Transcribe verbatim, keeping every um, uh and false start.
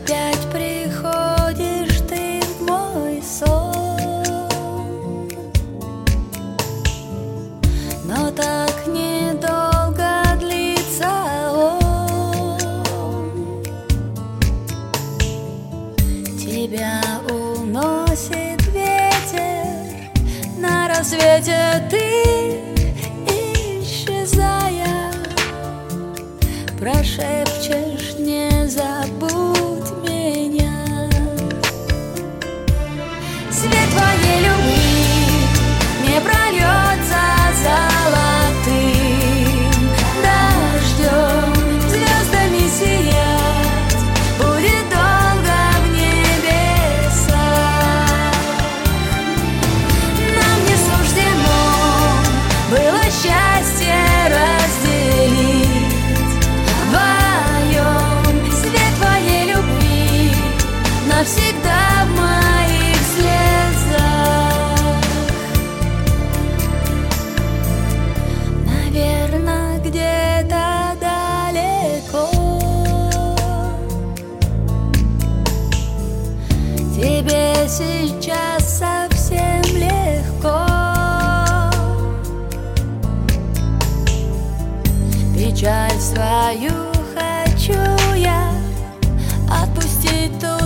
опять приходишь ты в мой сон, но так недолго длится он. Тебя уносит ветер, на рассвете ты, исчезая, прошепчешь: не забудь меня. Свет твоей любви не прольется золотым дождем, звездами сиять будет долго в небесах. Нам не суждено было счастье разделить вдвоем. Свет твоей любви навсегда в моих слезах. Наверно, где-то далеко тебе сейчас совсем легко. Печаль свою хочу я отпустить ту,